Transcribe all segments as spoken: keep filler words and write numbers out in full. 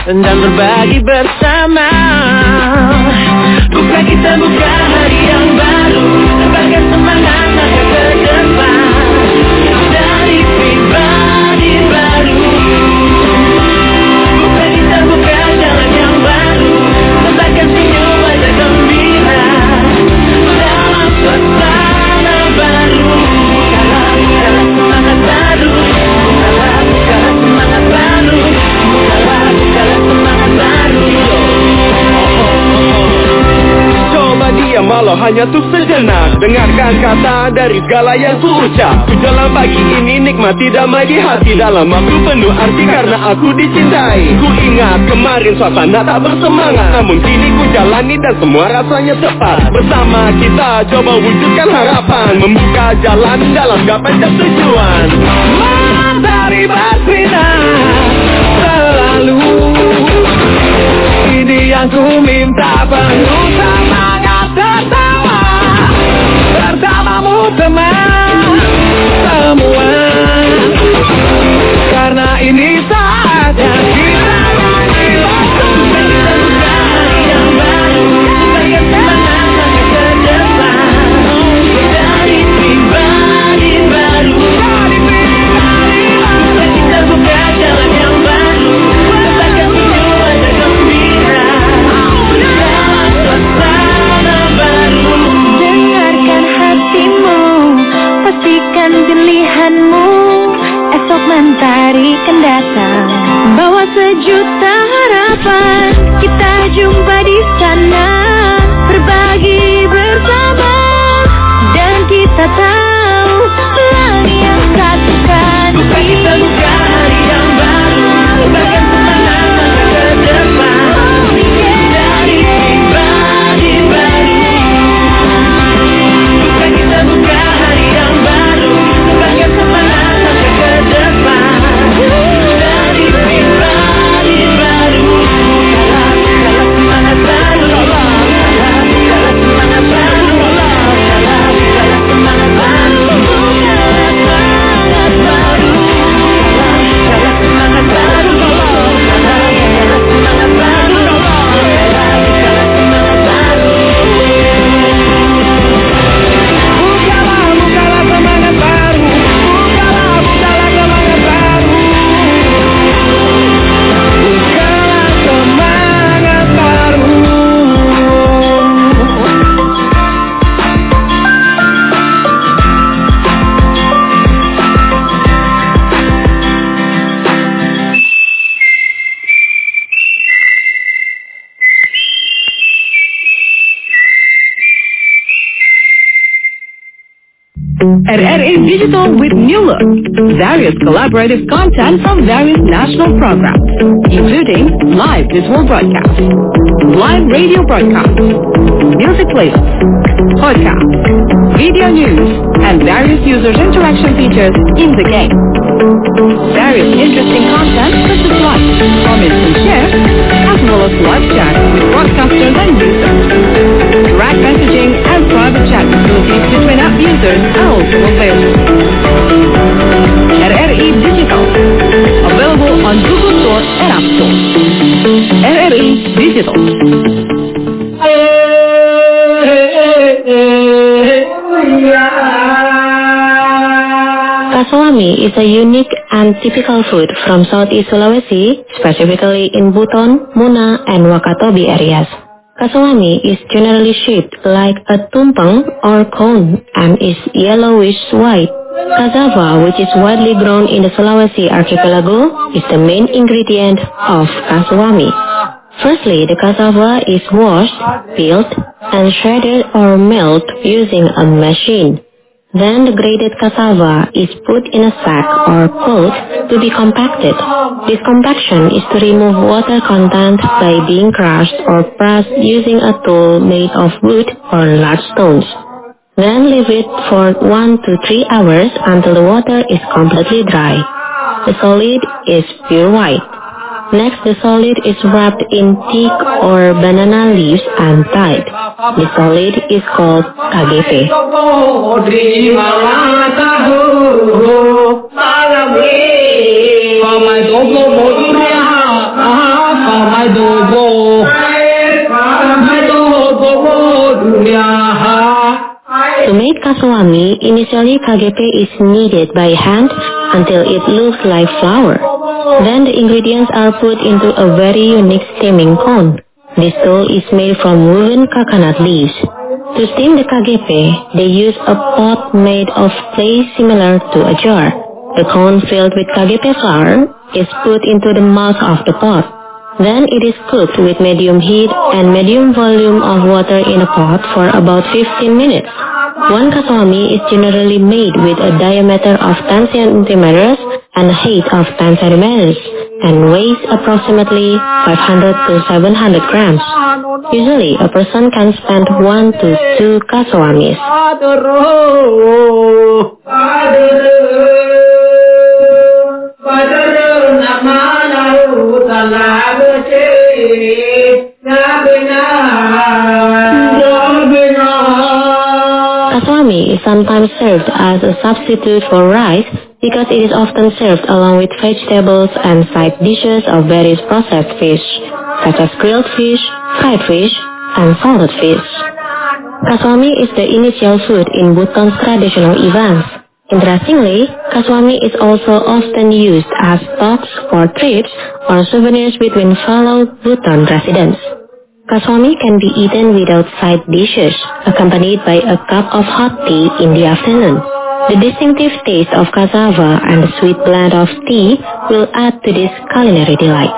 dan berbagi bersama. Buka kita buka hari yang baru, tebarkan semangat langkah ke depan dari pribadi baru. Buka kita buka jalan yang baru, tebarkan senyum wajah gembira dalam suasana baru. Bukalah, bukalah semangat baru, bukalah, bukalah semangat baru, bukalah, bukalah semangat baru. Coba diam malah hanya tuh sejenak, dengarkan kata dari segala yang ku ucap. Ku jalan pagi ini nikmati damai di hati, dalam waktu penuh arti karena aku dicintai. Ku ingat kemarin suasana tak bersemangat, namun kini ku jalani dan semua rasanya tepat. Bersama kita coba wujudkan harapan, membuka jalan dalam gapai dan tujuan. Matahari bersinar selalu, ini yang ku minta, penuh semangat tertawa bersamamu teman semua, karena ini saatnya kita nyanyi lagu yang baru, sebagai semangat langkah ke depan dari pribadi baru. Buka kita buka jalan yang baru, tebarkan senyum wajah gembira dalam suasana baru. Dengarkan hatimu, pastikan pilihanmu, esok mentari akan datang, bawa sejuta harapan. Kita jumpa di sana, berbagi bersama, dan kita tahu langit yang satukan. Buka kita buka hari yang baru, tebarkan semangat langkah ke depan dari pribadi baru. Buka kita buka hari yang baru, tebarkan semangat langkah ke depan dari pribadi baru. Bukalah, bukalah semangat baru, bukalah, bukalah semangat baru, bukalah, bukalah semangat baru, bukalah semangat baru, bukalah semangat baru, bukalah, bukalah semangat baru, bukalah, bukalah semangat baru. Bukalah, bukalah semangat baru, bukalah, bukalah semangat baru, bukalah semangat baru. R R A Digital with new look. Various collaborative content from various national programs, including live visual broadcasts, live radio broadcasts, music playlists, podcasts, video news, and various users interaction features in the game. Various interesting content such as live, comments and shares, as well as live chat with broadcasters and users. Direct messaging and private chat facilities between app users are also available. R R E Digital, available on Google Store and App Store. R R E Digital. Kasawami is a unique and typical food from Southeast Sulawesi, specifically in Buton, Muna, and Wakatobi areas. Kasawami is generally shaped like a tumpeng or cone and is yellowish-white. Cassava, which is widely grown in the Sulawesi archipelago, is the main ingredient of kasawami. Firstly, the cassava is washed, peeled, and shredded or milled using a machine. Then the grated cassava is put in a sack or pot to be compacted. This compaction is to remove water content by being crushed or pressed using a tool made of wood or large stones. Then leave it for one to three hours until the water is completely dry. The solid is pure white. Next, the solid is wrapped in teak or banana leaves and tied. The solid is called K G P. initially K G P is kneaded by hand until it looks like flour. Then the ingredients are put into a very unique steaming cone. This dough is made from woven coconut leaves. To steam the K G P, they use a pot made of clay similar to a jar. The cone filled with K G P flour is put into the mouth of the pot. Then it is cooked with medium heat and medium volume of water in a pot for about fifteen minutes. One kaswami is generally made with a diameter of ten centimeters and a height of ten centimeters and weighs approximately five hundred to seven hundred grams. Usually, a person can spend one to two kaswamis. Kaswami is sometimes served as a substitute for rice because it is often served along with vegetables and side dishes of various processed fish, such as grilled fish, fried fish, and salted fish. Kaswami is the initial food in Bhutan's traditional events. Interestingly, kaswami is also often used as stocks for trips or souvenirs between fellow Bhutan residents. Kaswami can be eaten without side dishes, accompanied by a cup of hot tea in the afternoon. The distinctive taste of cassava and the sweet blend of tea will add to this culinary delight.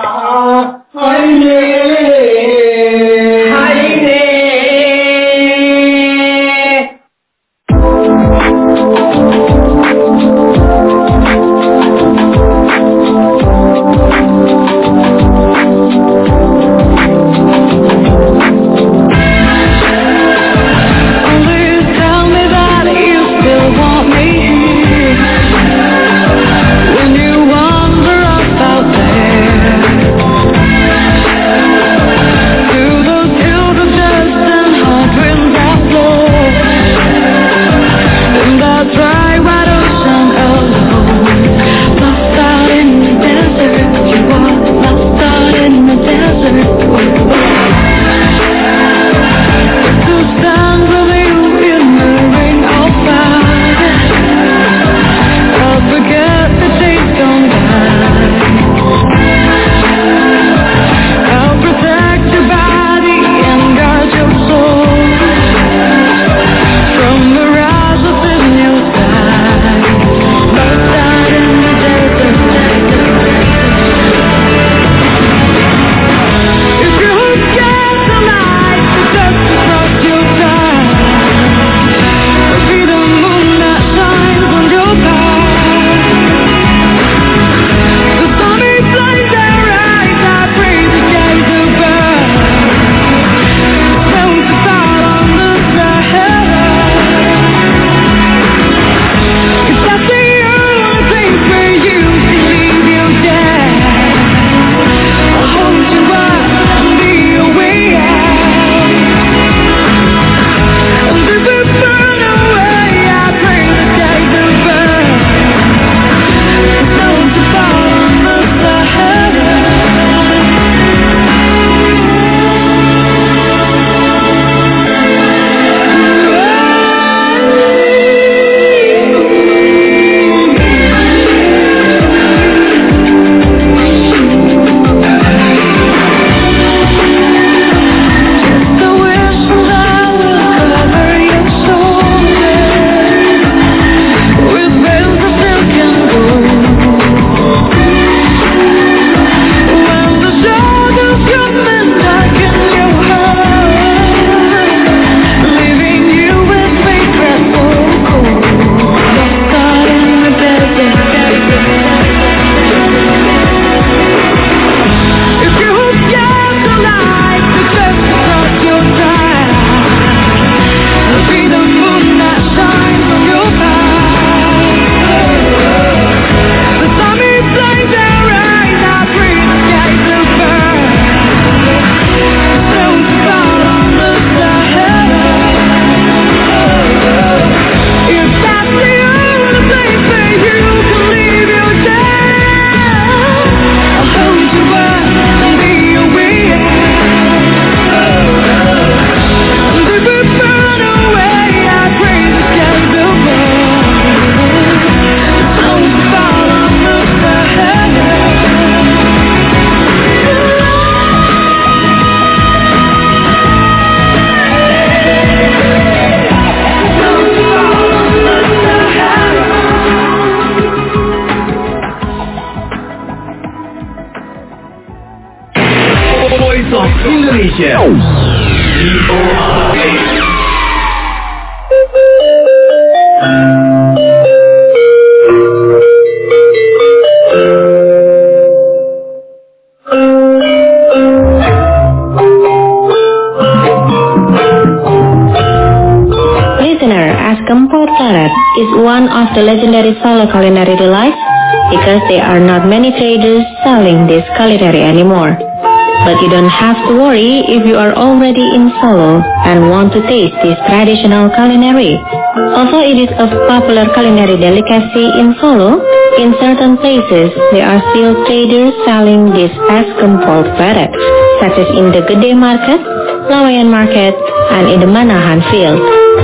is one of the legendary Solo culinary delights because there are not many traders selling this culinary anymore. But you don't have to worry if you are already in Solo and want to taste this traditional culinary. Although it is a popular culinary delicacy in Solo, in certain places there are still traders selling this as gempol pleret, such as in the Gede Market, Laweyan Market, and in the Manahan Field.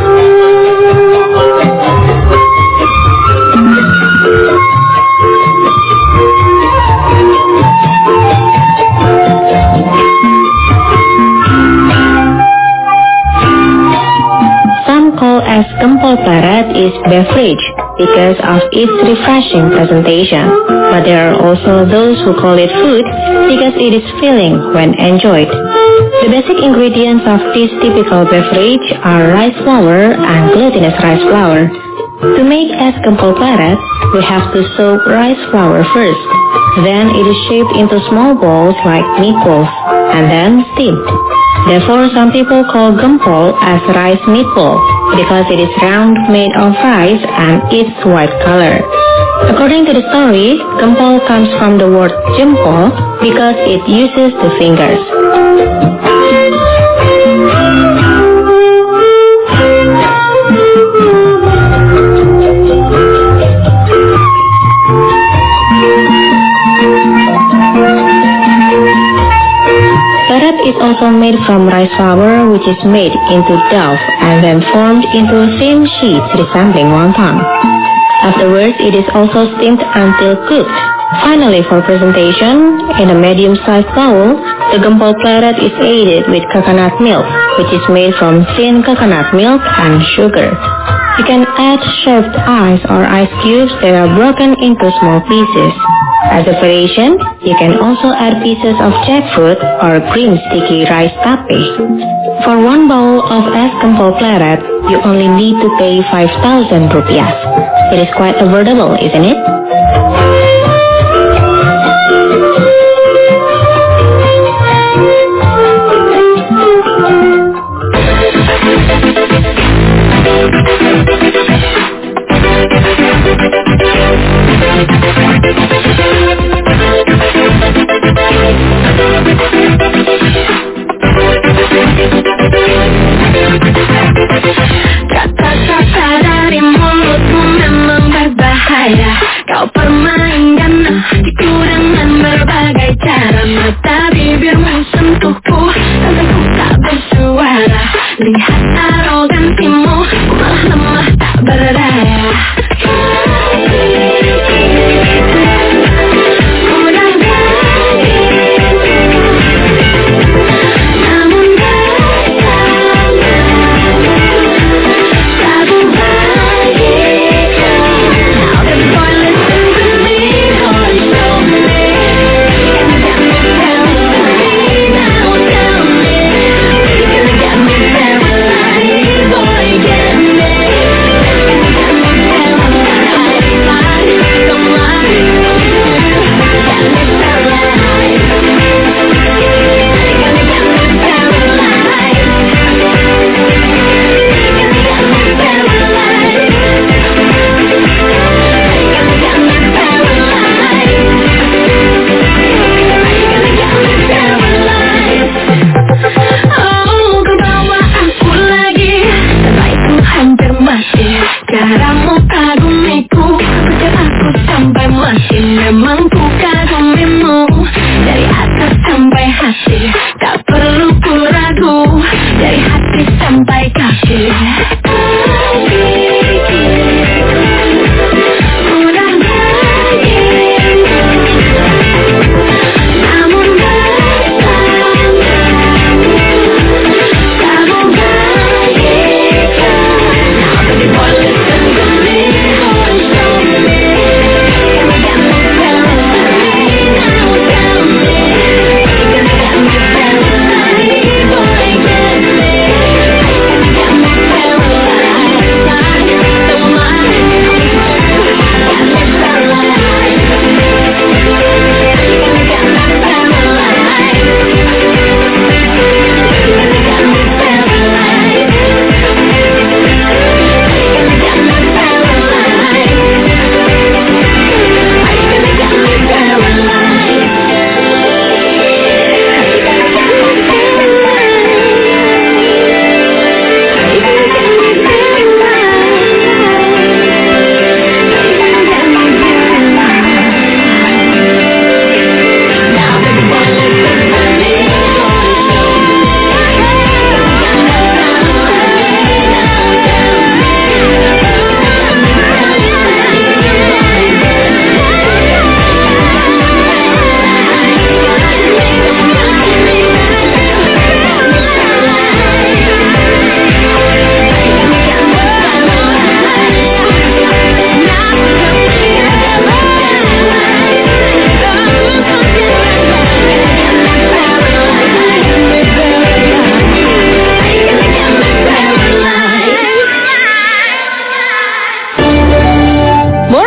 Called as gempol pleret is beverage because of its refreshing presentation, but there are also those who call it food because it is filling when enjoyed. The basic ingredients of this typical beverage are rice flour and glutinous rice flour. To make as gempol pleret, we have to soak rice flour first. Then it is shaped into small balls like meatballs and then steamed. Therefore, some people call gempol as rice meatball because it is round, made of rice, and its white color. According to the story, gempol comes from the word jempol because it uses the fingers. Is also made from rice flour, which is made into dough and then formed into thin sheets resembling wonton. Afterwards, it is also steamed until cooked. Finally, for presentation, in a medium-sized bowl, the gempol pleret is aided with coconut milk, which is made from thin coconut milk and sugar. You can add shaved ice or ice cubes that are broken into small pieces. As a variation, you can also add pieces of jackfruit or green sticky rice tape. For one bowl of es gempol pleret, you only need to pay five thousand rupiah. It is quite affordable, isn't it? Kata-kata dari mulutmu memang berbahaya. Kau permainkan hatiku dengan berbagai cara. Mata bibirmu sentuhku, tapi ku tak bersuara. Lihat arogansimu, ku malah lemah tak berdaya.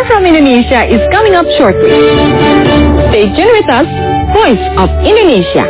from Indonesia is coming up shortly. Stay tuned with us, Voice of Indonesia.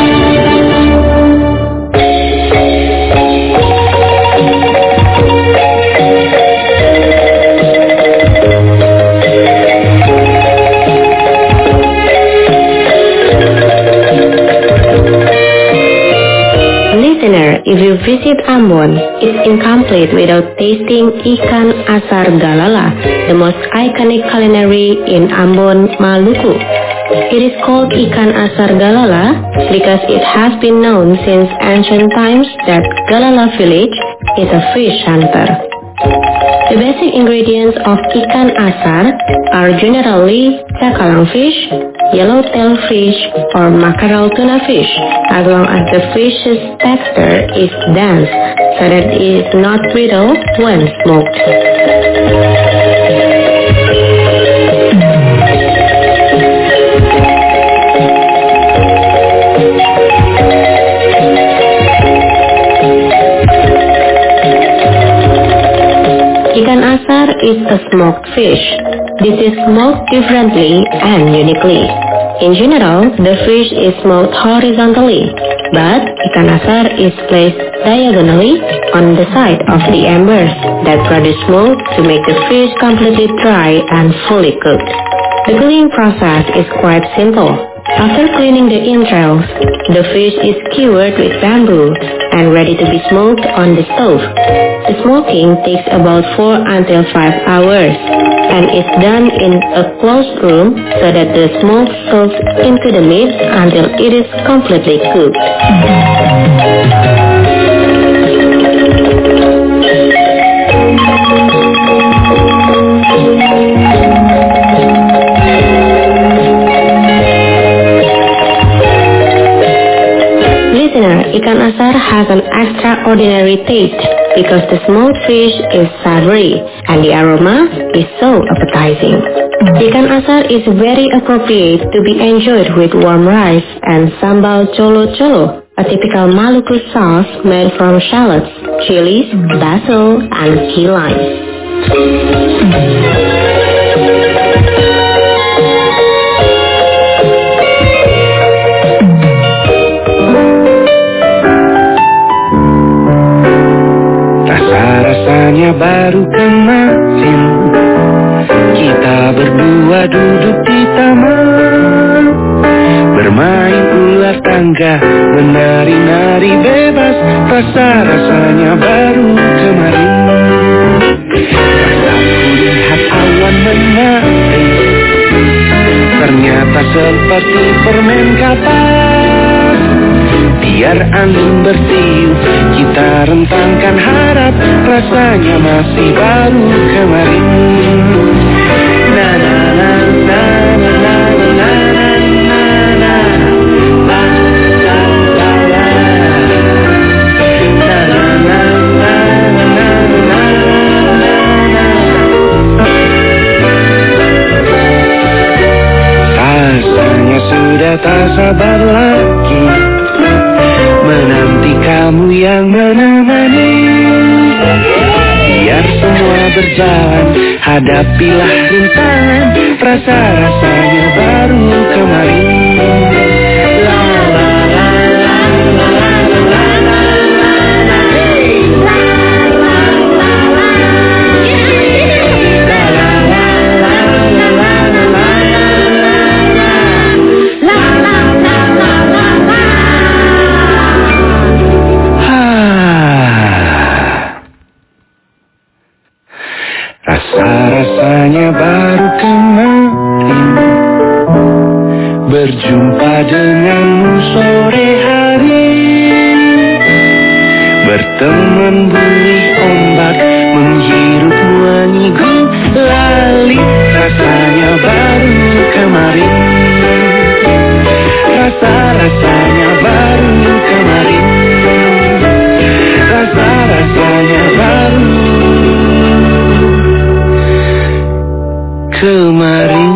If you visit Ambon, it's incomplete without tasting ikan asar galala, the most iconic culinary in Ambon, Maluku. It is called ikan asar galala because it has been known since ancient times that Galala village is a fish hunter. The basic ingredients of ikan asar are generally cakalang fish, yellowtail fish, or mackerel tuna fish, as long as the fish's texture is dense, so that it is not brittle when smoked. Ikan asar is a smoked fish. This is smoked differently and uniquely. In general, the fish is smoked horizontally, but ikan asar is placed diagonally on the side of the embers that produce smoke to make the fish completely dry and fully cooked. The cooking process is quite simple. After cleaning the entrails, the fish is skewered with bamboo and ready to be smoked on the stove. The smoking takes about four until five hours and is done in a closed room so that the smoke soaks into the meat until it is completely cooked. Ikan asar has an extraordinary taste because the smoked fish is savory and the aroma is so appetizing. Ikan asar is very appropriate to be enjoyed with warm rice and sambal colo-colo, a typical Maluku sauce made from shallots, chilies, basil, and key lime. Rasanya baru kemarin kita berdua duduk di taman, bermain ular tangga, menari-nari bebas. Rasa-rasanya baru kemarin. Rasaku lihat awan menari, ternyata seperti permen kapas. Biar angin bertiup, kita rentangkan harap, rasanya masih baru kemarin. Na na na na na na na na na na la la la la na na na na na na na. Rasanya sudah tak sabar lagi menanti kamu yang menemani. Biar semua berjalan, hadapilah rintangan, rasa-rasanya baru kemarin. La la la la la la la la la hey. La la la la la la la la la la la la la la la la. Rasa-rasanya baru kemarin berjumpa denganmu sore hari, berteman buih ombak, menghirup wangi gulali. Rasanya baru kemarin, rasa-rasanya baru kemarin, rasa-rasanya baru kemarin.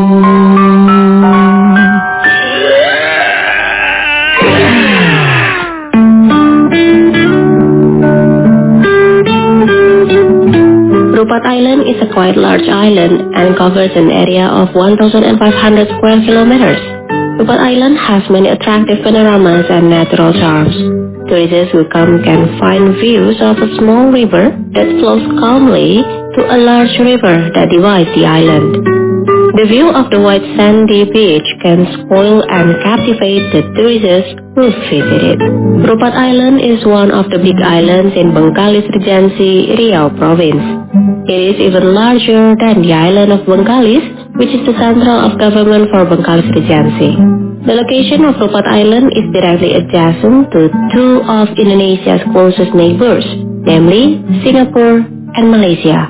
Rupat Island is a quite large island and covers an area of one thousand five hundred square kilometers. Rupat Island has many attractive panoramas and natural charms. Tourists who come can find views of a small river that flows calmly to a large river that divides the island. The view of the white sandy beach can spoil and captivate the tourists who visit it. Rupat Island is one of the big islands in Bengkalis Regency, Riau Province. It is even larger than the island of Bengkalis, which is the central of government for Bengkalis Regency. The location of Rupat Island is directly adjacent to two of Indonesia's closest neighbors, namely Singapore and Malaysia.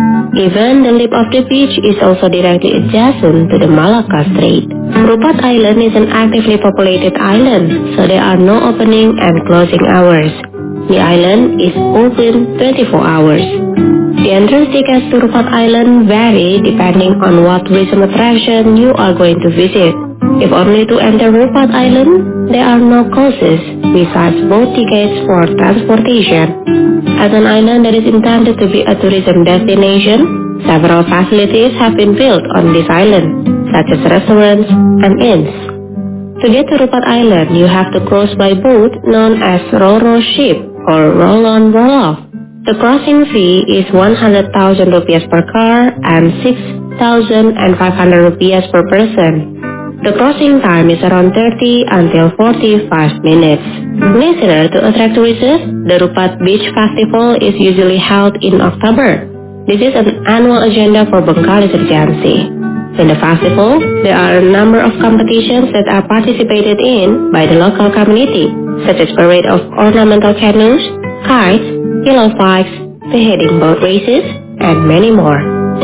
Even the lip of the beach is also directly adjacent to the Malacca Strait. Rupat Island is an actively populated island, so there are no opening and closing hours. The island is open twenty-four hours. The entrance tickets to Rupat Island vary depending on what tourism attraction you are going to visit. If only to enter Rupat Island, there are no costs besides boat tickets for transportation. As an island that is intended to be a tourism destination, several facilities have been built on this island, such as restaurants and inns. To get to Rupat Island, you have to cross by boat known as Ro-Ro ship or roll-on roll-off. The crossing fee is one hundred thousand rupiah per car and six thousand five hundred rupiah per person. The crossing time is around thirty until forty-five minutes. Listener, to attract tourists, the Rupat Beach Festival is usually held in October. This is an annual agenda for Bengkalis Regency. In the festival, there are a number of competitions that are participated in by the local community, such as parade of ornamental canoes, kites, yellow bikes, beheading boat races, and many more.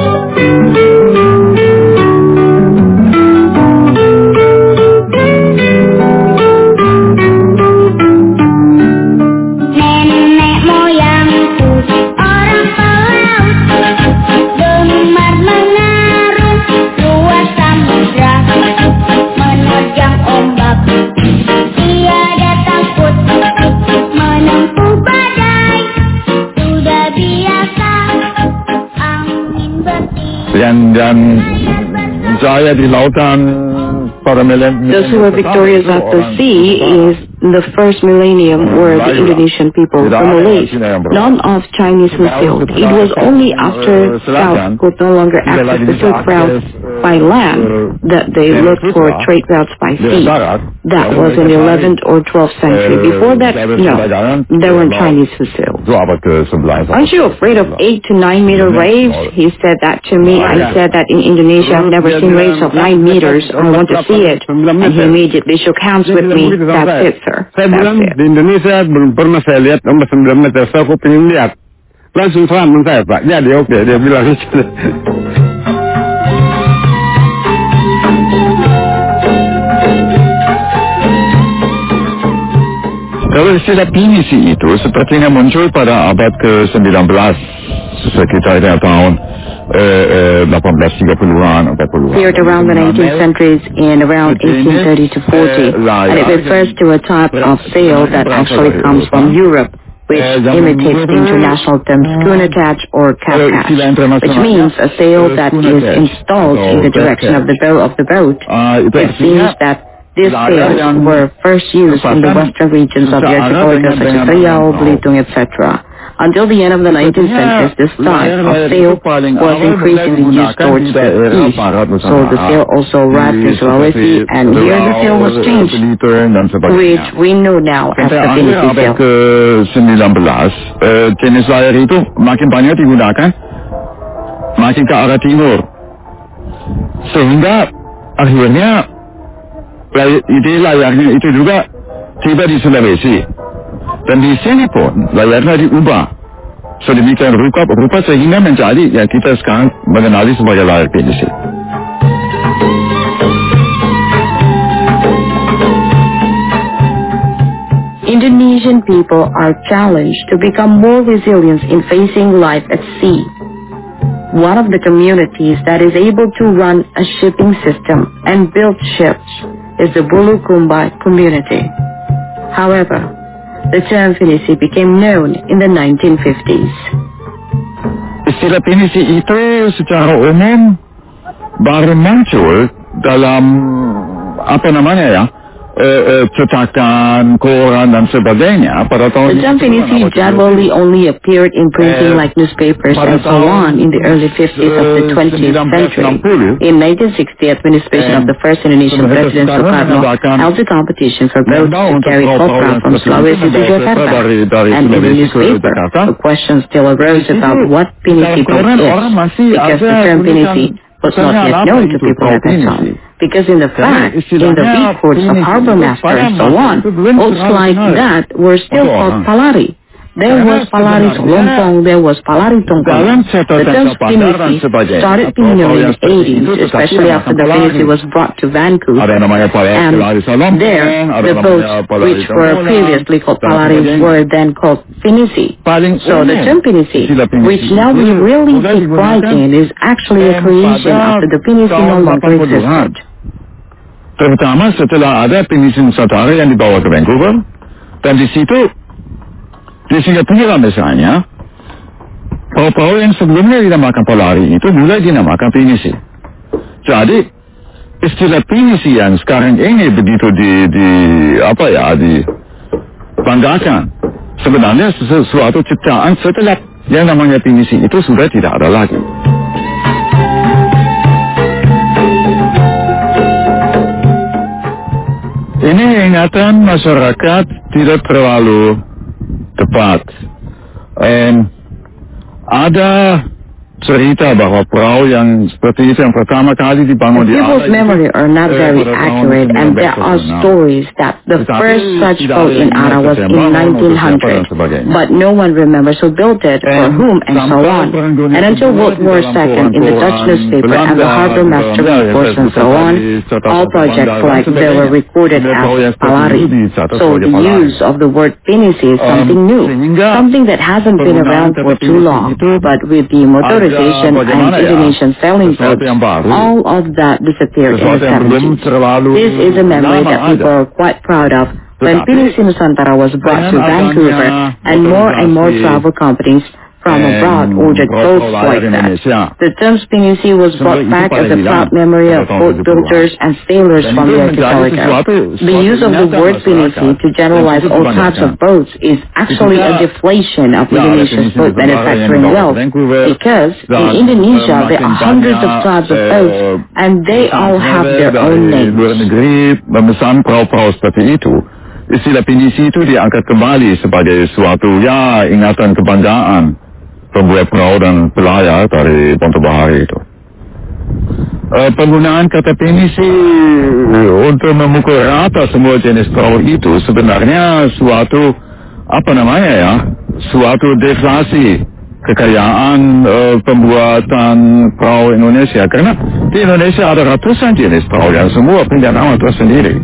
Dan, dan saya di lautan para milenium. Those who were victorious at the sea is the first millennium were the Indonesian people, the Malays, none of Chinese who sailed. It was only after South could no longer access the Silk Route by land that they looked for trade routes by sea. That was in the eleventh or twelfth century. Before that, no, there weren't Chinese who sailed. Aren't you afraid of eight to nine meter waves? He said that to me. I said that in Indonesia I've never seen waves of nine meters. I want to see it. And he immediately shook hands with me. That's it, sir. Saya bilang di Indonesia belum pernah saya lihat nomor sembilan meter. Saya kok pengen lihat. Langsung selamat saya, Pak. Jadi oke, dia bilang itu. Kalau istilah pinisi itu sepertinya muncul pada abad ke sembilan belas, sekitar tahun eighteen thirty-an, empat puluhan. Appeared around the nineteenth centuries in around eighteen thirty to forty, and it refers to a type of sail that actually comes from Europe, which imitates the international term schooner-catch or cap-catch, which means a sail that is installed in the direction of the bow of the boat. It seems that these sails were first used in the western regions of the archipelago such as Riau, Belitung, et cetera. Until the end of the nineteenth century, this type of sail was increasingly used towards the east. So the sail also arrived in Sulawesi, and here the sail was changed, which we know now as the pinisi sail. ke sembilan belas, jenis layar itu makin banyak digunakan, makin ke arah timur. Sehingga akhirnya ide layarnya itu juga tiba di Sulawesi. Dan di sini pun layarnya diubah sedemikian rupa, rupa sehingga menjadi yang kita sekarang mengenali sebagai layar pinisi. Indonesian people are challenged to become more resilient in facing life at sea. One of the communities that is able to run a shipping system and build ships is the Bulukumba community. However, the term pinisi became known in the nineteen fifties. istilah pinisi itu secara umum baru muncul dalam apa namanya ya, uh, uh, cetakan, koran dan sebagainya pada tahun. The term pinisi generally only appeared in printing uh, like newspapers and so on in the early fifties of the twentieth century. In nineteen sixty, administration uh, of the first Indonesian president Soekarno held a competition for boats to carry copra from Sulawesi to Jakarta. And in the newspaper, the question still arose about what pinisi boat is, because the term pinisi was not yet known to people at that time. Because in the fact, in the records of harbor master and so on, boats like that were still called palari. There was Palari Solompong, there was Palari Tongkol. The term pinisi started being known in the eighties, especially after the pinisi was brought to Vancouver. And there, the boats which were previously called Palari were then called pinisi. So the term pinisi, which now we really take pride in, is actually a creation after the pinisi no longer existed. Terutama setelah ada pinisi Nusantara yang dibawa ke Vancouver, dan di situ di Singapura misalnya, perahu-perahu yang sebelumnya dinamakan Polari itu mulai dinamakan pinisi. Jadi istilah pinisi yang sekarang ini begitu di, di apa ya, dibanggakan, sebenarnya sesuatu ciptaan setelah yang namanya pinisi itu sudah tidak ada lagi. Ini ingatan masyarakat tidak terlalu tepat. And ada cerita bahwa perahu yang seperti itu yang pertama kali dibangun di People's memory are not very accurate, and there are stories that the first such boat in Ara was in nineteen hundred, but no one remembers who built it, or whom, and so on. And until World War Second, in the Dutch newspaper and the harbor master reports and so on, all projects like they were recorded as Palari. So the use of the word pinisi is something new, something that hasn't been around for too long, but with the motor and Indonesian sailing boats, all of that disappeared in the seventies. This is a memory that people are quite proud of. When Pinisi Nusantara was brought to Vancouver, and more and more travel companies from abroad ordered boats like that. The term pinisi was brought back as a proud memory of boat builders and sailors from the archipelago. The use of the word pinisi to generalize all types of boats is actually a deflation of Indonesia's boat manufacturing wealth, because in Indonesia there are hundreds of types of boats, and they all have their own names. Memesan perahu-perahu seperti itu, istilah pinisi itu diangkat kembali sebagai suatu ya ingatan kebanggaan pembuat perahu dan pelayar dari Ponto Bahari itu. Uh, penggunaan kata pinisi untuk memukul rata semua jenis perahu itu sebenarnya suatu apa namanya ya, suatu deflasi kekayaan uh, pembuatan perahu Indonesia, karena di Indonesia ada ratusan jenis perahu yang semua punya nama tersendiri.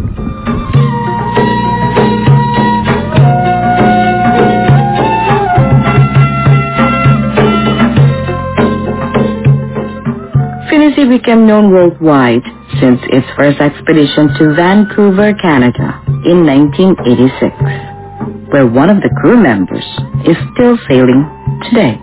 Pinisi became known worldwide since its first expedition to Vancouver, Canada in nineteen eighty-six, where one of the crew members is still sailing today.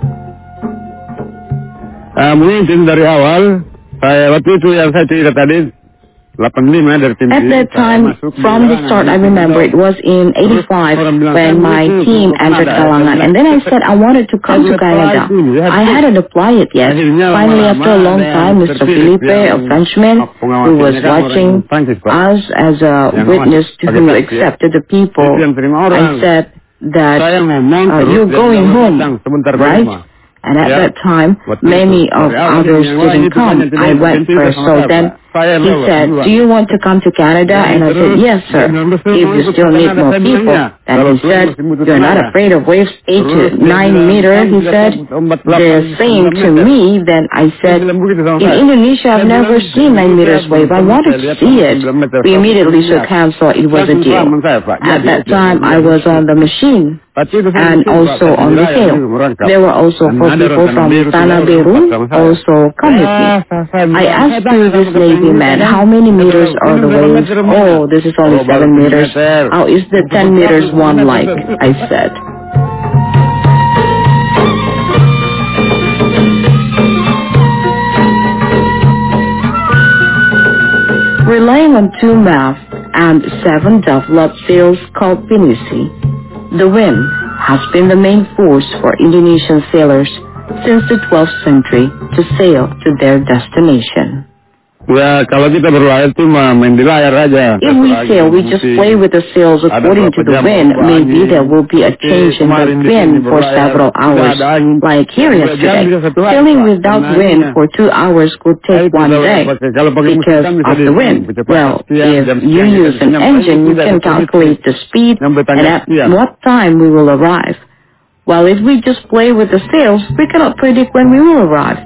Uh, mungkin dari awal, saya waktu itu yang saya cerita tadi, At that time, from the start, I remember it was in eighty-five when my team entered Kalangan, and then I said I wanted to come to Canada. I hadn't applied it yet. Finally, after a long time, Mister Felipe, a Frenchman who was watching us as a witness to who accepted the people, I said that uh, you're going home, right? And at that time, many of others didn't come. I went first, so then he said, do you want to come to Canada? And I said, yes, sir, if you still need more people. And he said, you're not afraid of waves eight to nine meters, he said. They're saying to me, then I said, in Indonesia, I've never seen nine meters wave. I wanted to see it. We immediately shook hands, so it was a deal. At that time, I was on the machine and also on the sail. There were also four people from Tanah Beru also come with me. I asked to this Navy man, how many meters are the waves? Oh, this is only seven meters. How is the ten meters one like? I said. Flying on two masts and seven developed sails called pinisi, the wind has been the main force for Indonesian sailors since the twelfth century to sail to their destination. Ya, kalau kita berlayar tuh main di layar aja. If we sail, we just play with the sails according to the wind. Maybe there will be a change in the wind for several hours. Like here yesterday, sailing without wind for two hours could take one day because of the wind. Well, if you use an engine, you can calculate the speed and at what time we will arrive. While if we just play with the sails, we cannot predict when we will arrive.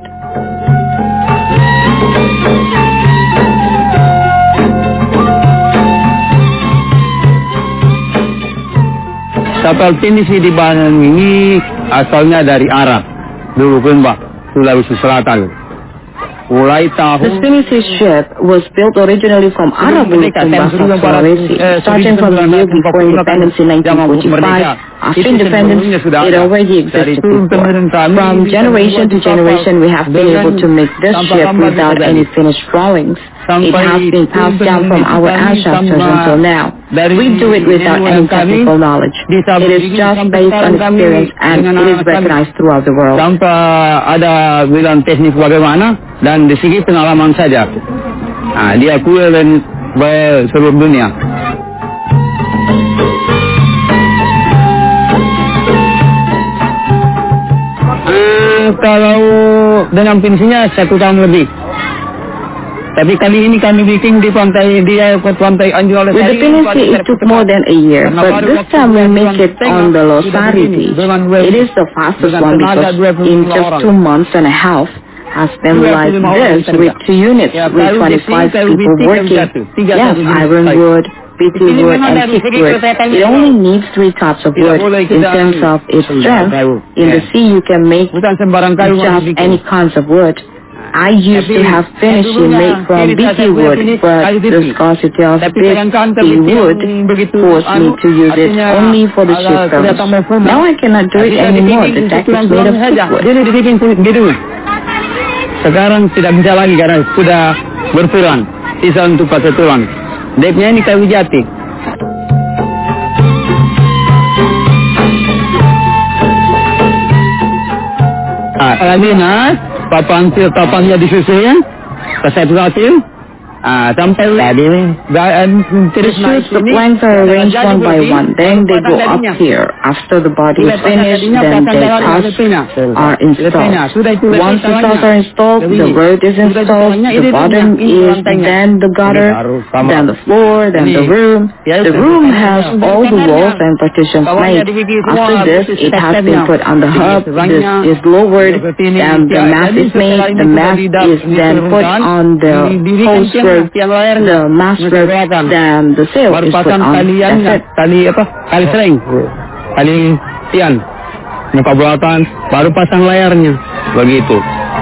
Kapal pinisi di Bandung ini asalnya dari Arab, dulu kan Pak, Sulawesi Selatan. Mulai tahun... The Pinisi ship was built originally from Arab Bulukumba, Sulawesi. Starting from the year before independence in nineteen forty-five, after independence, it already existed before. From generation to generation, we have been able to make this ship without any finished drawings. It has been passed down from our ancestors until now. We do it without any technical knowledge. It is just based on experience and it is recognized throughout the world. Tanpa ada bilang teknik bagaimana dan di segi pengalaman saja. Nah, diakui oleh seluruh dunia. Hmm, kalau dengan pinsinya satu tahun lebih. Tapi kali ini kami bikin di pantai dia pantai Anjur. With the Pinisi, it took more than a year, but this time we make it on the Losari beach. It is the fastest one because in just two months and a half has been like this with two units with twenty-five people working. Yes, ironwood, B T wood and teak wood. It only needs three types of wood in terms of its strength. In the sea you can make just any kinds of wood. I used to have finishing made from B T wood, but the scarcity of B T wood forced me to use it only for the ship purpose. Now I cannot do it anymore. The deck is made of teak wood. Sekarang tidak bisa lagi karena sudah berkurang. Sisa untuk pakai tulang. Deknya ini kayu jati. Ah, lagi nah, papan papannya disusun, kasih Ah, sampai tadi the shoots, the planks are arranged one by one. Then they go up here. After the body is finished, then the tusks are installed. Once the tusks are installed, the road is installed. The bottom is then the gutter, then the floor, then the room. The room has all the walls and partitions made. After this, it has been put on the hub. This is lowered, then the mast is made. The mast is then put on the hose rope. The mast rope, then the sail is put on. That's it. Tali apa? Tali sering. Tali tian. Muka belakang, baru pasang layarnya. Begitu.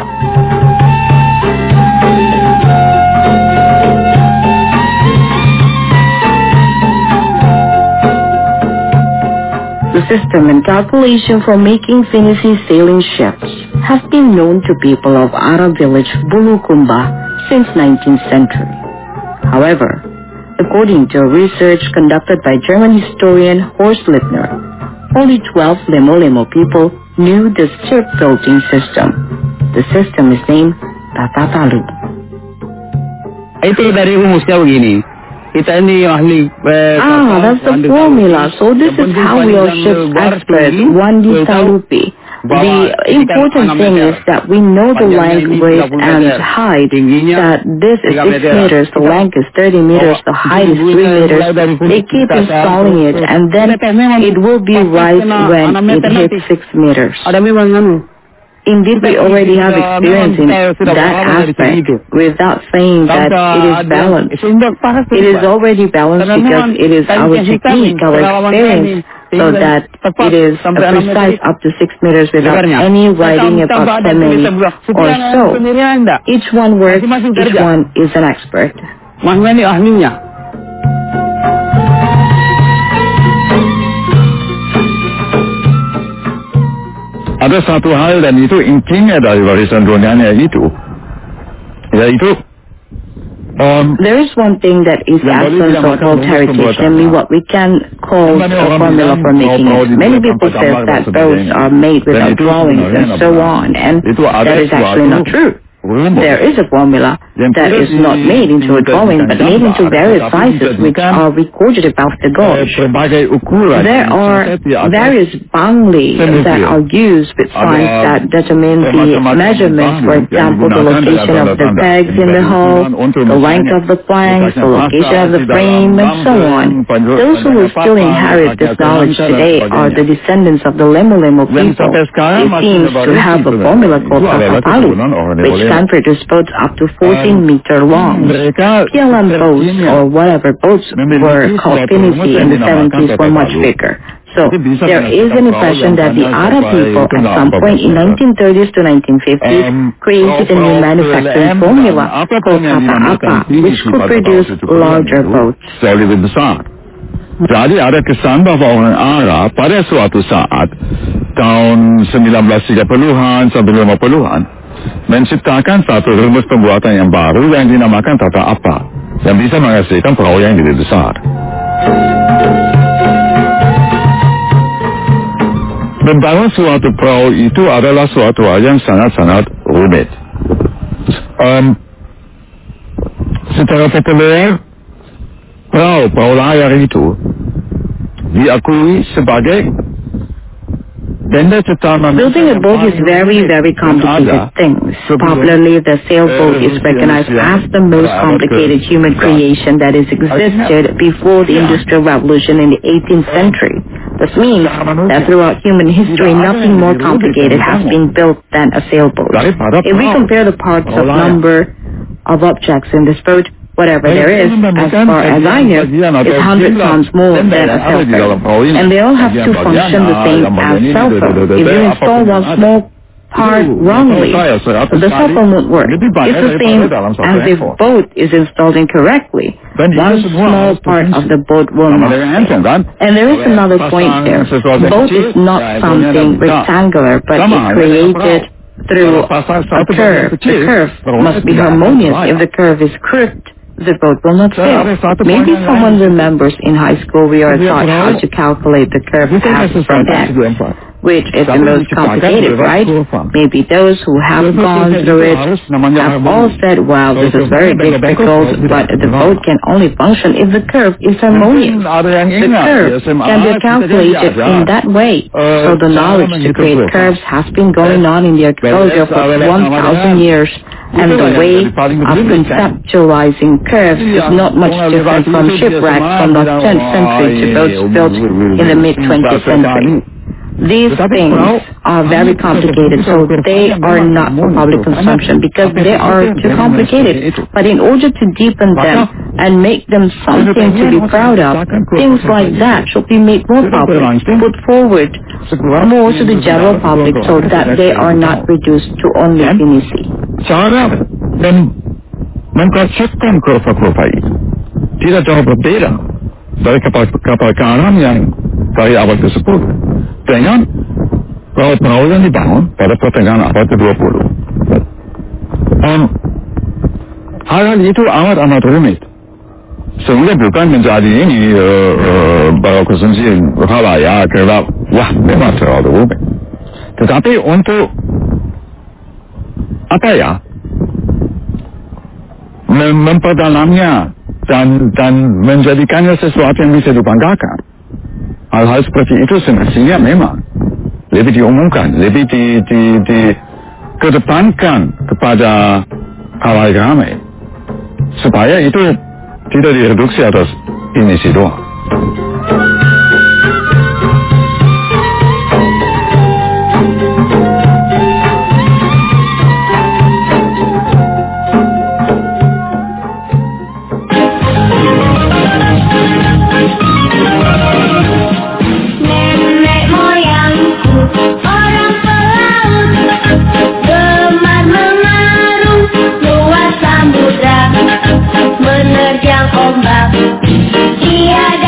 The system and calculation for making Pinisi sailing ships has been known to people of Arab village Bulukumba since nineteenth century. However, according to a research conducted by German historian Horst Lippner, only twelve Lemo-Lemo people knew this ship-building system. The system is named Tatatalu. Itu dari rumusnya begini. Kita ini ahli. Ah, that's the formula. So this is how we are ship experts. Wandi Talupi. The important thing is that we know the length, width, and height, that this is six meters, the length is thirty meters, the height is three meters. They keep installing it, and then it will be right when it hits six meters. Indeed, we already have experience in that aspect without saying that it is balanced. It is already balanced because it is our technique, our experience, so that it is precise up to six meters without any writing about family or so. Each one works, each one is an expert. Ada satu hal dan itu intinya dari warisan dunianya itu, yaitu Um, there is one thing that is essence of World Heritage, namely what we can call a formula for making it. Many people say that boats are made without drawings and so on, and that is actually not true. There is a formula that is not made into a drawing, but made into various sizes which are recorded above the gorge. There are various boundaries that are used with signs that determine the measurements, for example, the location of the pegs in the hull, the length of the planks, the location of the frame, and so on. Those who will still inherit this knowledge today are the descendants of the Lemo Lemo people. They seem to have a formula called Papapalu, which can produce boats up to fourteen meter long. P L M boats, or whatever boats were called Pinisi in the seventies, were much bigger. So there is an impression that the Arab people at some point in nineteen thirties to nineteen fifties created a new manufacturing formula called Apa-Apa, which could produce larger boats. Jadi ada kesan bahawa orang Arab pada suatu saat tahun sembilan belas tiga puluhan sampai lima puluhan menciptakan satu rumus pembuatan yang baru yang dinamakan tata apa yang bisa menghasilkan perahu yang lebih besar. Membangun suatu perahu itu adalah suatu hal yang sangat-sangat rumit. Um, secara populer, perahu perahu layar itu diakui sebagai building a boat is very, very complicated thing. Popularly, the sailboat is recognized as the most complicated human creation that has existed before the Industrial Revolution in the eighteenth century. This means that throughout human history, nothing more complicated has been built than a sailboat. If we compare the parts of number of objects in this boat, whatever there is, as far as I know, is one hundred times more than a cell phone. And they all have to function the same as cell phone. If you install one small part wrongly, the cell phone won't work. It's the same as if boat is installed incorrectly. One small part of the boat will not fail. And there is another point there. Boat is not something rectangular, but it's created through a curve. The curve must be harmonious. If the curve is crooked, the boat will not fail. Maybe someone remembers in high school we are taught how to calculate the curve f from x, which is the most complicated, right? Maybe those who have gone through it have all said, well, this is very difficult, but the boat can only function if the curve is harmonious. The curve can be calculated in that way. So the knowledge to create curves has been going on in the archaeology for one thousand years. And the way of conceptualizing curves is not much different from shipwrecks from the tenth century to boats built in the mid-twentieth century. These things are very complicated, so they are not for public consumption because they are too complicated. But in order to deepen them and make them something to be proud of, things like that should be made more public, put forward more to the general public so that they are not reduced to only Pinisi. Cara dan mengkonsepkan kurva-kurva itu tidak jauh berbeda dari kapal-kapal karam yang dari abad ke sepuluh dengan perahu-perahu yang dibangun pada pertengahan abad ke dua puluh. Um, hal itu amat-amat rumit. Sehingga bukan menjadi ini uh, uh, baru konsumsi halayak kerana wah memang terlalu rumit. Tetapi untuk apa ya mem- memperdalamnya dan dan menjadikannya sesuatu yang bisa dibanggakan. Hal-hal seperti itu semestinya memang lebih diumumkan, lebih di, di, di kedepankan kepada halayak ramai supaya itu tidak direduksi atas Pinisi doang. Menerjang ombak, tiada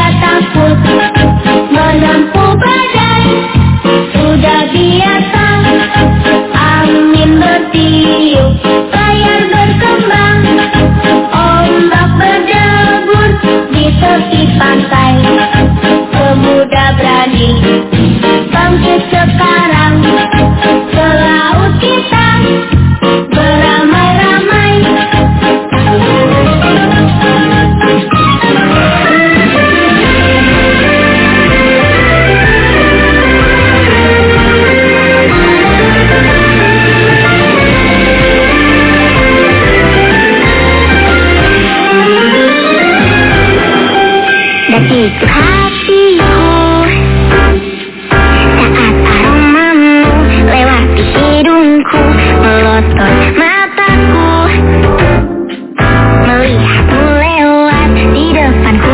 itu hatiku saat aromamu lewati hidungku, melotot mataku melihatmu lewat di depanku.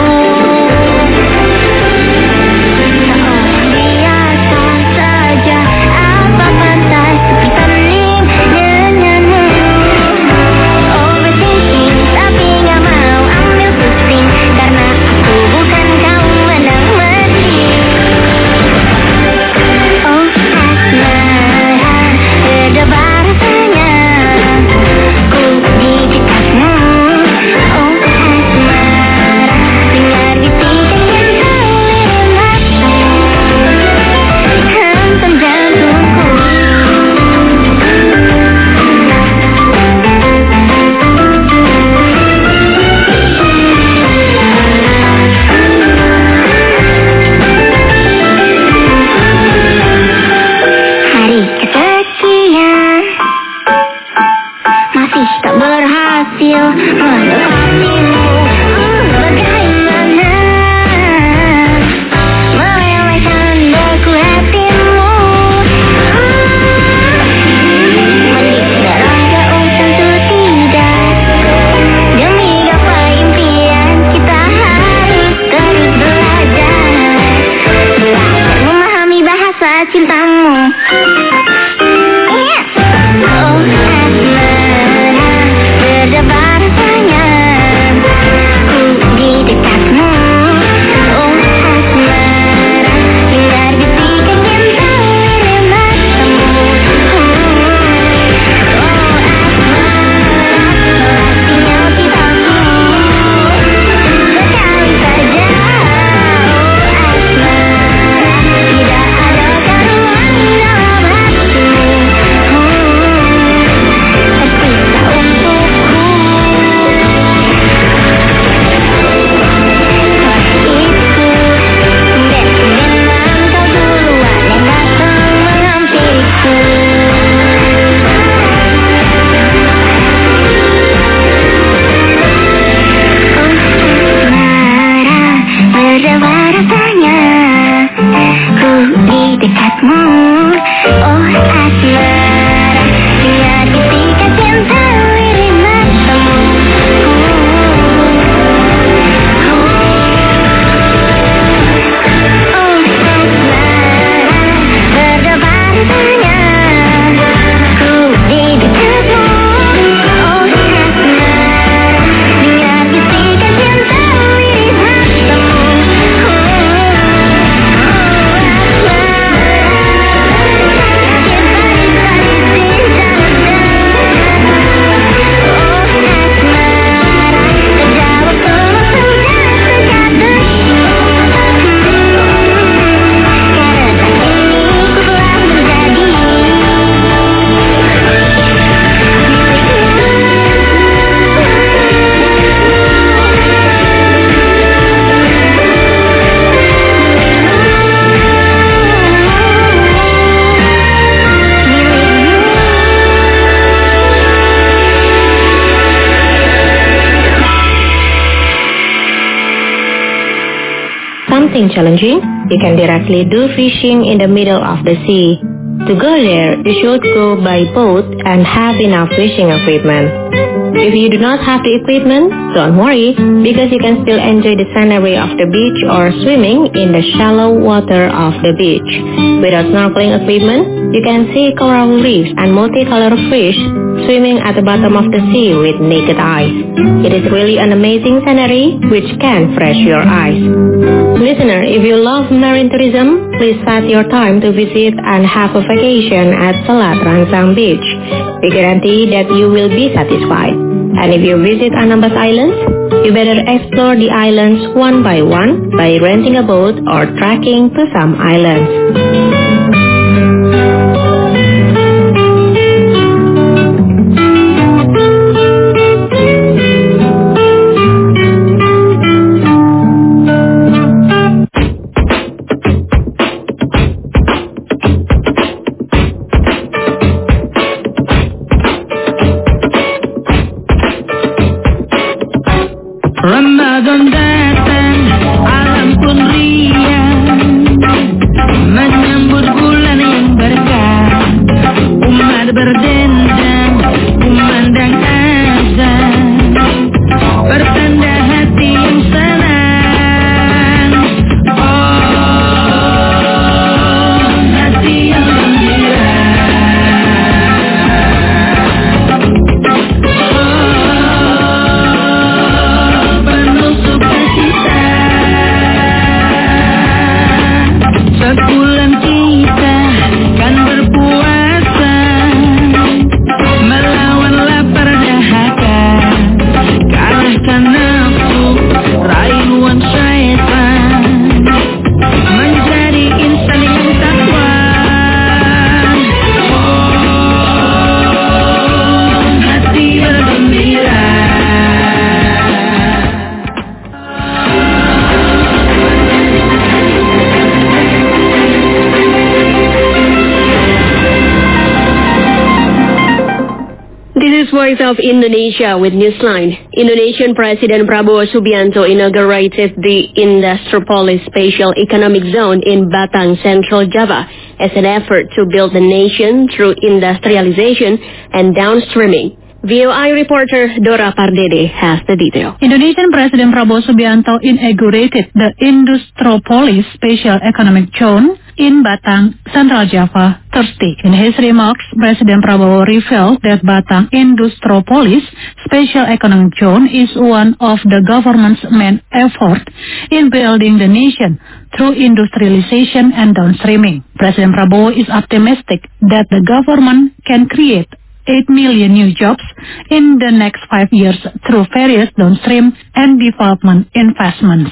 Something challenging? You can directly do fishing in the middle of the sea. To go there, you should go by boat and have enough fishing equipment. If you do not have the equipment, don't worry, because you can still enjoy the scenery of the beach or swimming in the shallow water of the beach. Without snorkeling equipment, you can see coral reefs and multicolored fish swimming at the bottom of the sea with naked eyes. It is really an amazing scenery which can refresh your eyes. Listener, if you love marine tourism, please set your time to visit and have a vacation at Selat Rangsang Beach. We guarantee that you will be satisfied. And if you visit Anambas Islands, you better explore the islands one by one by renting a boat or trekking to some islands. Ramadan datang, alam pun riang menyambut bulan yang berkah. Umat berdendang, kumandang azan, pertanda hati yang senang. Oh, hati yang gembira. Oh, penuh sukacita. Sebulan kita kan berpuasa, melawan lapar dahaga, kalahkan nafsu, rayuan syaitan, menjadi insan yang takwa. Oh, hati bergembira. This is Voice of Indonesia with Newsline. Indonesian President Prabowo Subianto inaugurated the Industropolis Special Economic Zone in Batang, Central Java, as an effort to build the nation through industrialization and downstreaming. V O I reporter Dora Pardede has the detail. Indonesian President Prabowo Subianto inaugurated the Industropolis Special Economic Zone in Batang, Central Java, Thursday. In his remarks, President Prabowo revealed that Batang Industropolis Special Economic Zone is one of the government's main efforts in building the nation through industrialization and downstreaming. President Prabowo is optimistic that the government can create eight million new jobs in the next five years through various downstream and development investments.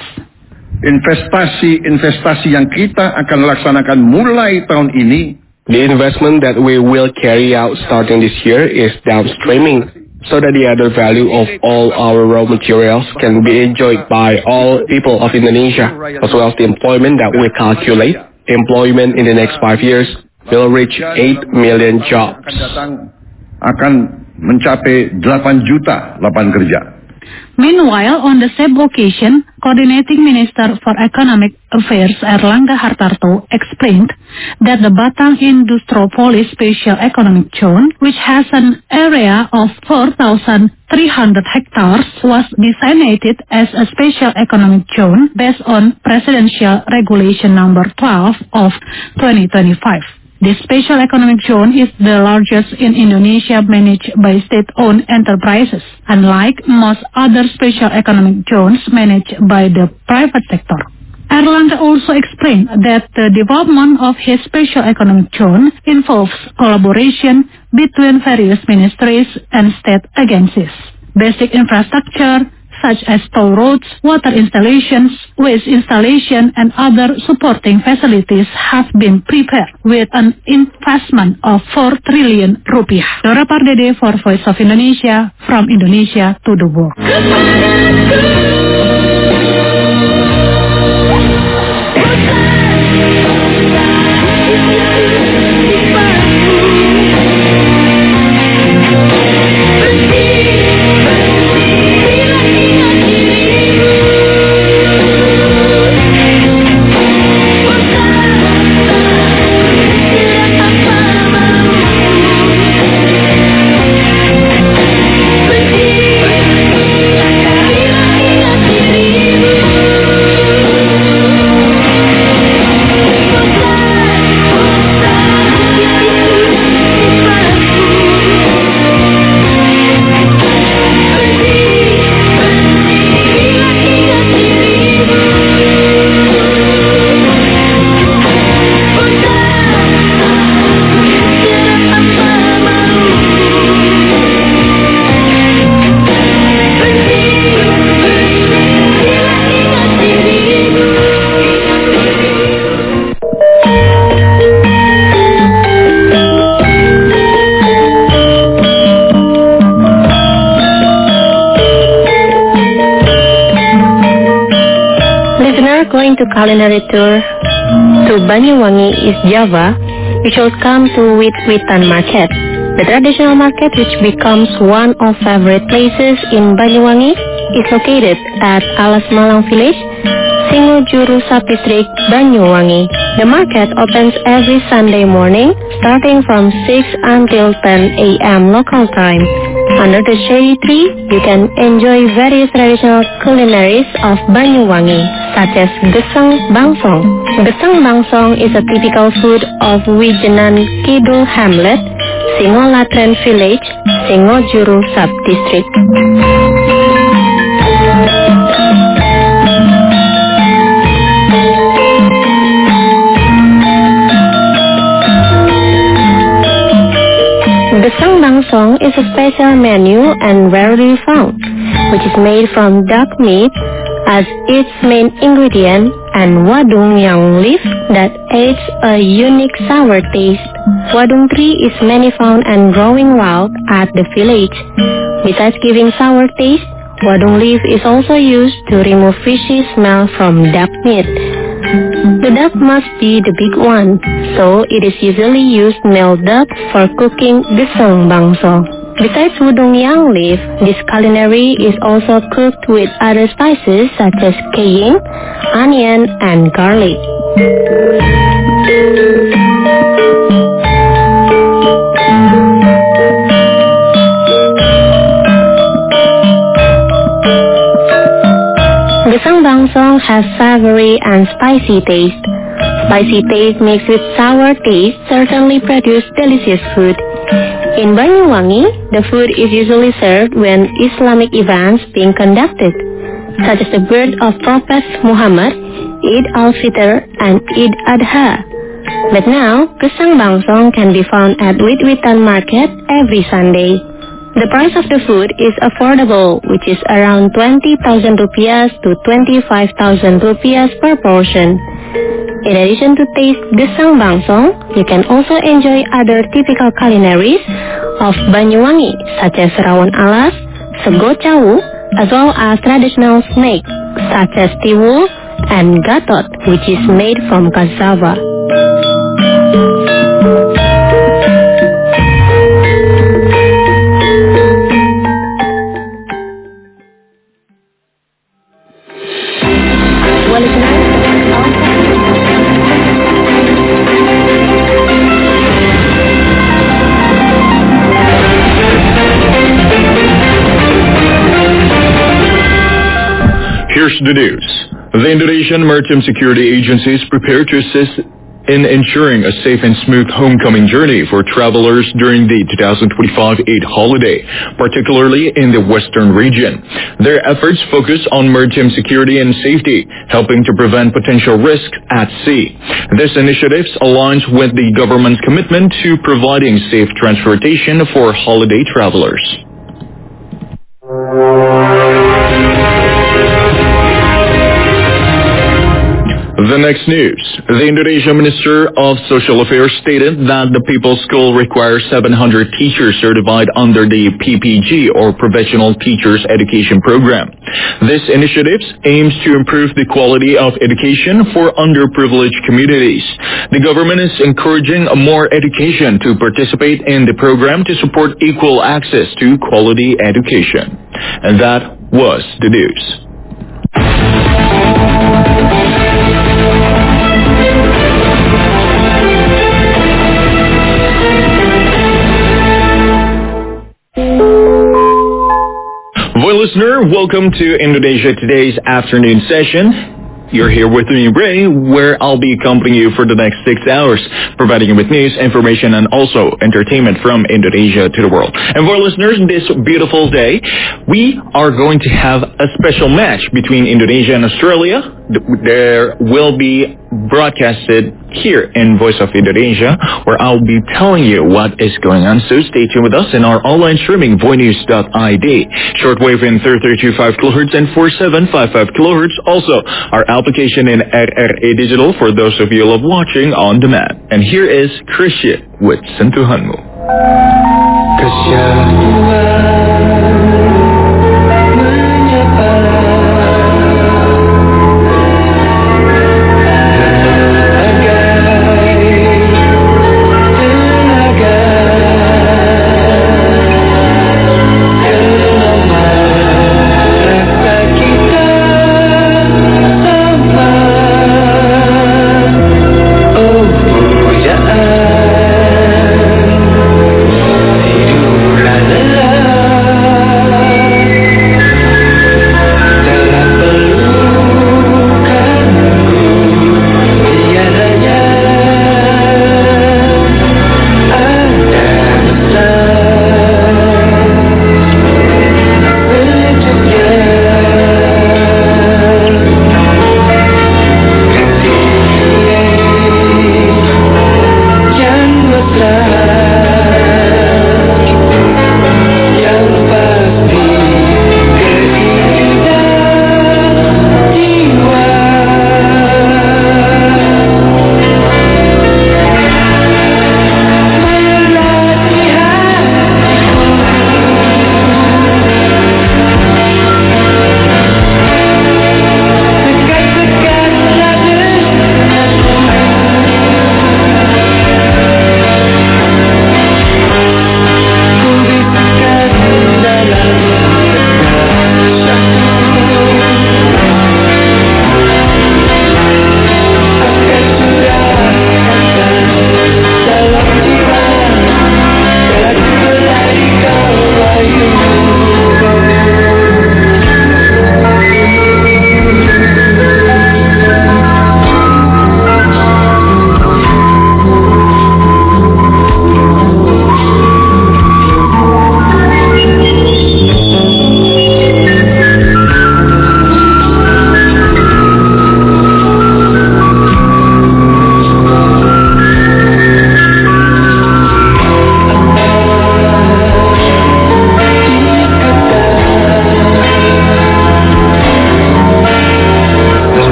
Investasi-investasi yang kita akan laksanakan mulai tahun ini. The investment that we will carry out starting this year is downstreaming, so that the added value of all our raw materials can be enjoyed by all people of Indonesia, as well as the employment that we calculate. Employment in the next five years will reach eight million jobs. Akan mencapai delapan juta lapangan kerja. Meanwhile, on the same occasion, Coordinating Minister for Economic Affairs Erlangga Hartarto explained that the Batang Industropolis Special Economic Zone, which has an area of four thousand three hundred hectares, was designated as a special economic zone based on Presidential Regulation Number twelve of twenty twenty-five. This special economic zone is the largest in Indonesia, managed by state-owned enterprises, unlike most other special economic zones managed by the private sector. Erlangga also explained that the development of his special economic zone involves collaboration between various ministries and state agencies. Basic infrastructure such as toll roads, water installations, waste installation, and other supporting facilities have been prepared with an investment of four trillion rupiah. Dora Pardede for Voice of Indonesia, from Indonesia to the world. Going to culinary tour to Banyuwangi, East Java, you should come to Wit-Witan Market. The traditional market, which becomes one of favorite places in Banyuwangi, is located at Alas Malang Village, Singojuru Subdistrict, Banyuwangi. The market opens every Sunday morning, starting from six until ten a m local time. Under the shady tree, you can enjoy various traditional culinaries of Banyuwangi, such as Gesang Bangsong. Gesang Bangsong is a typical food of Wijenan Kidul Hamlet, Singolatren Village, Singojuru Subdistrict. Gesang Bangsong is a special menu and rarely found, which is made from duck meat as its main ingredient and wadung yang leaf that adds a unique sour taste. Wadung tree is many found and growing wild at the village. Besides giving sour taste, wadung leaf is also used to remove fishy smell from duck meat. The duck must be the big one, so it is usually used male duck for cooking Gesang Bangsong. Besides wadung yang leaf, this culinary is also cooked with other spices such as cayenne, onion, and garlic. Gesang Bangsong has savory and spicy taste. Spicy taste mixed with sour taste certainly produce delicious food. In Banyuwangi, the food is usually served when Islamic events being conducted, such as the birth of Prophet Muhammad, Eid al-Fitr, and Eid Adha. But now, Gesang Bangsong can be found at Wit-Witan Market every Sunday. The price of the food is affordable, which is around twenty thousand rupiahs to twenty-five thousand rupiahs per portion. In addition to taste Gesang Bangsong, you can also enjoy other typical culinaries of Banyuwangi, such as rawon alas, sego cawu, as well as traditional snacks such as tiwul and gatot, which is made from cassava. Here's the news. The Indonesian Maritime Security Agency is prepared to assist in ensuring a safe and smooth homecoming journey for travelers during the twenty twenty-five Eid holiday, particularly in the western region. Their efforts focus on maritime security and safety, helping to prevent potential risks at sea. This initiative aligns with the government's commitment to providing safe transportation for holiday travelers. The next news. The Indonesian Minister of Social Affairs stated that the People's School requires seven hundred teachers certified under the P P G or Professional Teachers Education Program. This initiative aims to improve the quality of education for underprivileged communities. The government is encouraging more education to participate in the program to support equal access to quality education. And that was the news. Well, listener, welcome to Indonesia Today's afternoon session. You're here with me, Ray, where I'll be accompanying you for the next six hours, providing you with news, information, and also entertainment from Indonesia to the world. And for listeners, this beautiful day, we are going to have a special match between Indonesia and Australia. There will be broadcasted here in Voice of Indonesia, where I'll be telling you what is going on. So stay tuned with us in our online streaming, voinews dot I D, shortwave in thirty-three point two five kilohertz and forty-seven point five five kilohertz. Also, our application in R R A Digital for those of you who love watching on demand. And here is Krisya with Sentuhanmu. Krisya.